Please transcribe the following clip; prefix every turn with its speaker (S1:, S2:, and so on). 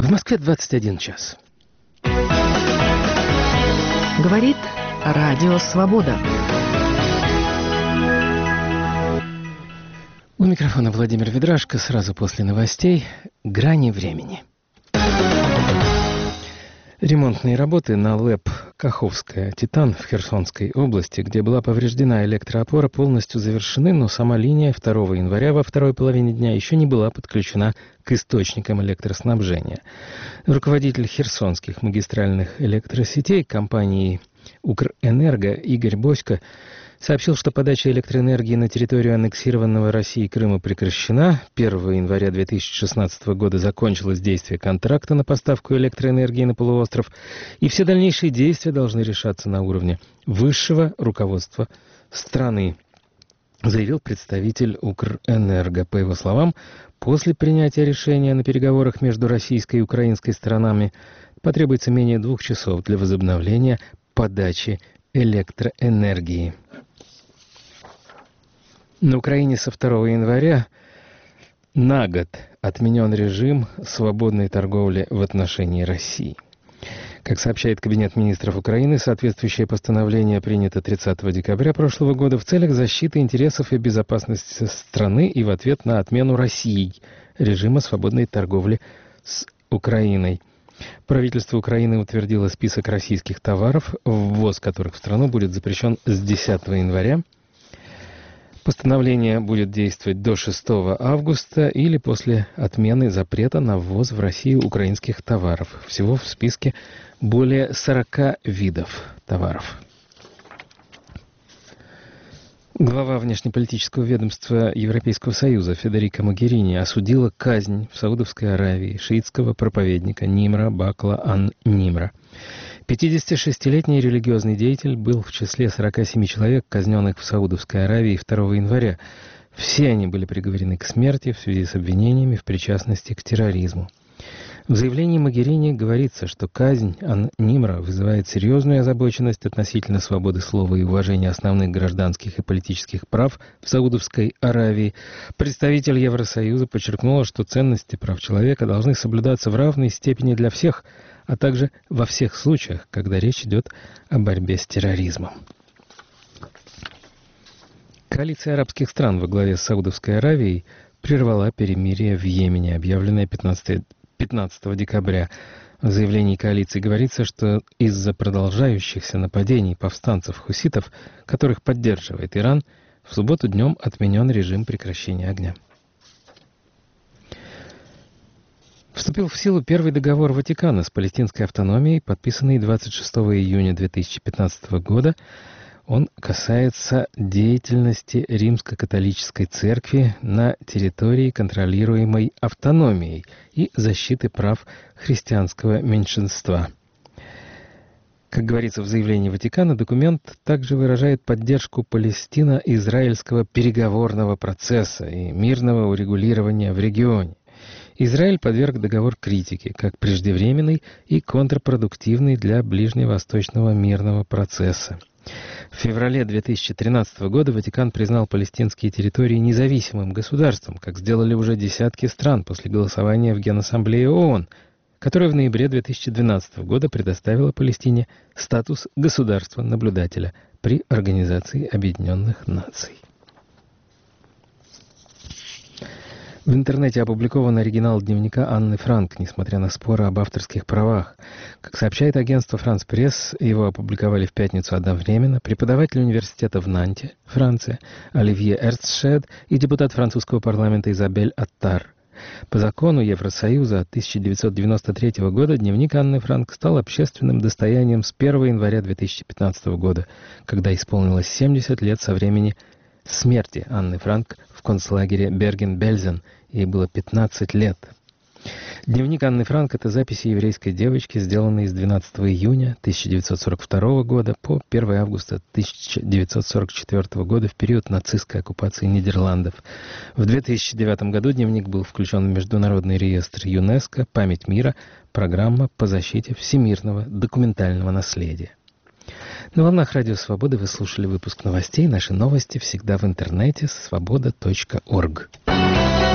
S1: В Москве 21 час.
S2: Говорит Радио Свобода.
S1: У микрофона Владимир Ведрашко. Сразу после новостей «Грани времени». Ремонтные работы на ЛЭП Каховская «Титан» в Херсонской области, где была повреждена электроопора, полностью завершены, но сама линия 2 января во второй половине дня еще не была подключена к источникам электроснабжения. Руководитель херсонских магистральных электросетей компании «Укрэнерго» Игорь Босько сообщил, что подача электроэнергии на территорию аннексированного Россией Крыма прекращена. 1 января 2016 года закончилось действие контракта на поставку электроэнергии на полуостров, и все дальнейшие действия должны решаться на уровне высшего руководства страны, заявил представитель Укрэнерго. По его словам, после принятия решения на переговорах между российской и украинской сторонами потребуется менее 2 часов для возобновления подачи электроэнергии. На Украине со 2 января на год отменен режим свободной торговли в отношении России. Как сообщает Кабинет министров Украины, соответствующее постановление принято 30 декабря прошлого года в целях защиты интересов и безопасности страны и в ответ на отмену Россией режима свободной торговли с Украиной. Правительство Украины утвердило список российских товаров, ввоз которых в страну будет запрещен с 10 января. Постановление будет действовать до 6 августа или после отмены запрета на ввоз в Россию украинских товаров. Всего в списке более 40 видов товаров. Глава внешнеполитического ведомства Европейского Союза Федерика Могерини осудила казнь в Саудовской Аравии шиитского проповедника Нимра Бакла ан-Нимра. 56-летний религиозный деятель был в числе 47 человек, казненных в Саудовской Аравии 2 января. Все они были приговорены к смерти в связи с обвинениями в причастности к терроризму. В заявлении Могерини говорится, что казнь ан-Нимра вызывает серьезную озабоченность относительно свободы слова и уважения основных гражданских и политических прав в Саудовской Аравии. Представитель Евросоюза подчеркнула, что ценности прав человека должны соблюдаться в равной степени для всех, а также во всех случаях, когда речь идет о борьбе с терроризмом. Коалиция арабских стран во главе с Саудовской Аравией прервала перемирие в Йемене, объявленное 15 декабря. В заявлении коалиции говорится, что из-за продолжающихся нападений повстанцев-хуситов, которых поддерживает Иран, в субботу днем отменен режим прекращения огня. Вступил в силу первый договор Ватикана с палестинской автономией, подписанный 26 июня 2015 года. Он касается деятельности Римско-католической церкви на территории, контролируемой автономией, и защиты прав христианского меньшинства. Как говорится в заявлении Ватикана, документ также выражает поддержку палестино-израильского переговорного процесса и мирного урегулирования в регионе. Израиль подверг договор критике, как преждевременный и контрпродуктивный для ближневосточного мирного процесса. В феврале 2013 года Ватикан признал палестинские территории независимым государством, как сделали уже десятки стран после голосования в Генассамблее ООН, которая в ноябре 2012 года предоставила Палестине статус государства-наблюдателя при Организации Объединенных Наций. В интернете опубликован оригинал дневника Анны Франк, несмотря на споры об авторских правах. Как сообщает агентство «Франс Пресс», его опубликовали в пятницу одновременно преподаватель университета в Нанте, Франция, Оливье Эрцшед и депутат французского парламента Изабель Аттар. По закону Евросоюза от 1993 года дневник Анны Франк стал общественным достоянием с 1 января 2015 года, когда исполнилось 70 лет со времени смерти Анны Франк в концлагере Берген-Бельзен. Ей было 15 лет. Дневник Анны Франк — это записи еврейской девочки, сделанные с 12 июня 1942 года по 1 августа 1944 года в период нацистской оккупации Нидерландов. В 2009 году дневник был включен в Международный реестр ЮНЕСКО «Память мира», программа по защите всемирного документального наследия. На волнах Радио Свободы вы слушали выпуск новостей. Наши новости всегда в интернете свобода.орг.